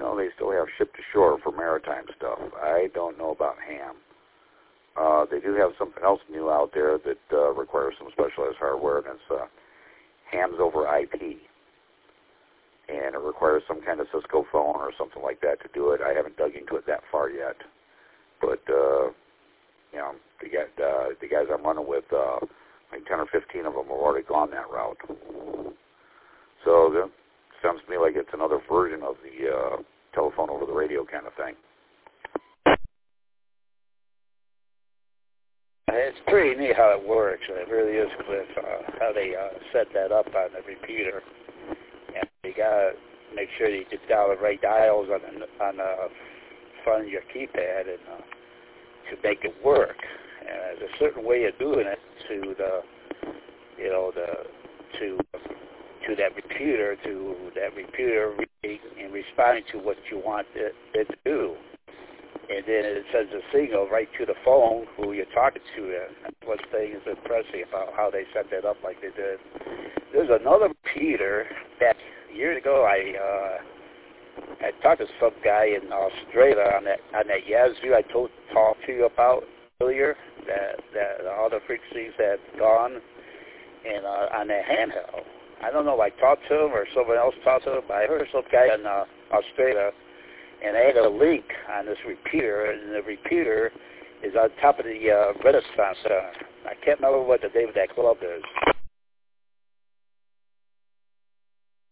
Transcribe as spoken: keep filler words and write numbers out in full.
know they still have ship to shore for maritime stuff. I don't know about ham. Uh, they do have something else new out there that uh, requires some specialized hardware, and it's uh, hams over I P. And it requires some kind of Cisco phone or something like that to do it. I haven't dug into it that far yet. But, uh, you know, the, guy, uh, the guys I'm running with, uh, like ten or fifteen of them have already gone that route. So it sounds to me like it's another version of the uh, telephone over the radio kind of thing. It's pretty neat how it works. It really is, Cliff, uh, how they uh, set that up on the repeater. And you got to make sure you get down the right dials on the, on the front of your keypad and uh, to make it work. And there's a certain way of doing it to the, you know, the to to that repeater, to that repeater reading and responding to what you want it, it to do. And then it sends a signal right to the phone who you're talking to. And that's what thing is impressive about how they set that up like they did. There's another repeater that years ago I uh, I talked to some guy in Australia on that on that Yazoo I told talked to you about earlier, that that all the frequencies had gone, and uh, on that handheld. I don't know if I talked to him or someone else talked to him, but I heard some guy in uh, Australia, and they had a link on this repeater, and the repeater is on top of the uh, Renaissance Center. I can't remember what the name of that club is.